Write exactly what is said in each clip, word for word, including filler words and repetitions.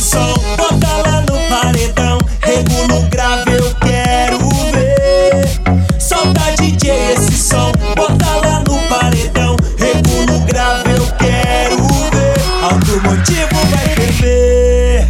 som, bota lá no paredão. Regula o grave, eu quero ver. Solta D J esse som, bota lá no paredão. Regula o grave, eu quero ver. Automotivo vai ferver.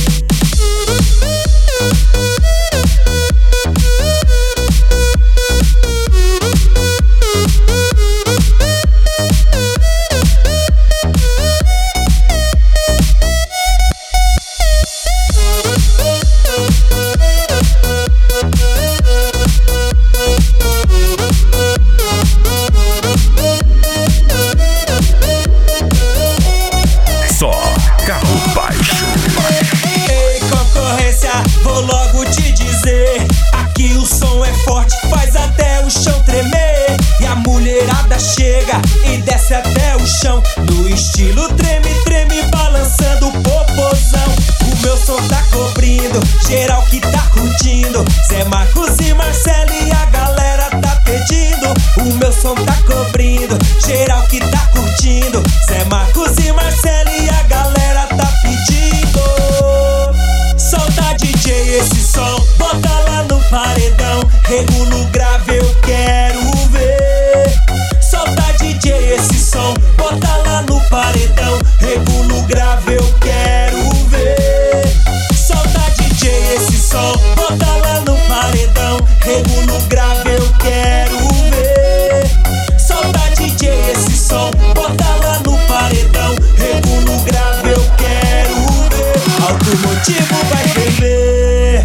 Só carro baixo. Ei, concorrência, vou logo te dizer. Aqui o som é forte, faz até o chão tremer. E a mulherada chega e desce até o chão. No estilo treme, treme, balançando o popozão. O meu som tá cobrindo, geral que tá curtindo. Zé Marcos e Marcelo e a galera tá pedindo. O meu som tá cobrindo, geral que tá curtindo. Zé Marcos e Marcelo e a galera tá pedindo. Solta D J esse som, bota lá no paredão. Regula o grave, eu quero ver. Solta D J esse som, bota lá no paredão. Regula o grave, eu quero ver. Solta D J esse som, bota lá no paredão. Regula o grave, eu quero ver. Solta D J esse som, bota lá no paredão. Regula o grave, eu quero ver. Automotivo vai ferver.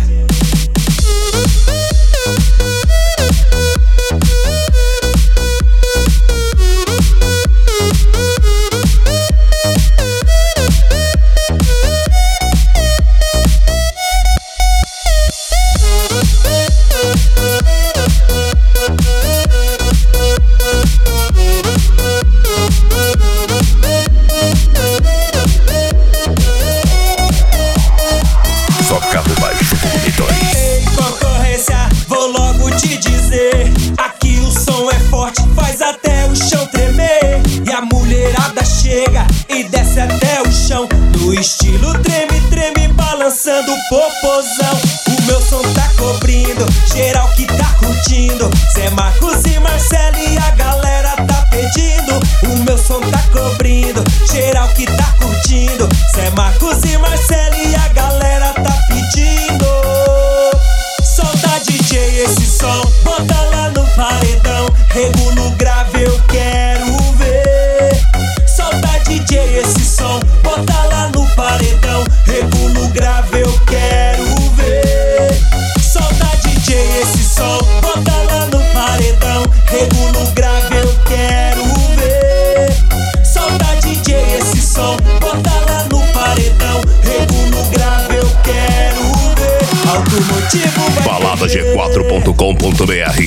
Só carro baixo Monitores. Ei, concorrência, vou logo te dizer. Aqui o som é forte, faz até o chão tremer. E a mulherada chega e desce até o chão. No estilo treme, treme, balançando o popozão. O meu som tá cobrindo, geral que tá curtindo. Zé Marcos e Marcelo e a galera tá pedindo. O meu som tá cobrindo, geral que tá curtindo. Zé Marcos e Marcelo e a galera tá pedindo. Solta D J esse som, bota lá no paredão. Regula o grave, eu quero ver. Solta D J esse som, bota lá no paredão. Regula o grave, eu quero ver. Solta D J esse som, bota lá no paredão. Regula o grave, eu quero ver. Solta D J esse som, bota lá no paredão. Regula o grave, eu quero ver. Automotivo vai balada g quatro ponto com ponto b r.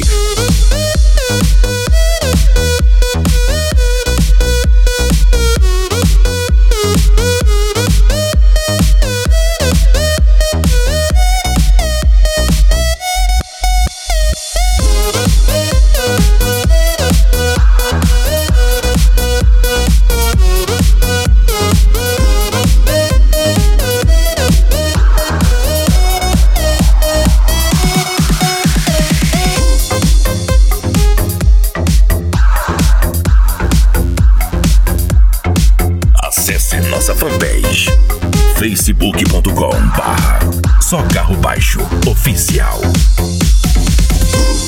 Acesse nossa fanpage facebook ponto com barra Só Carro Baixo Oficial.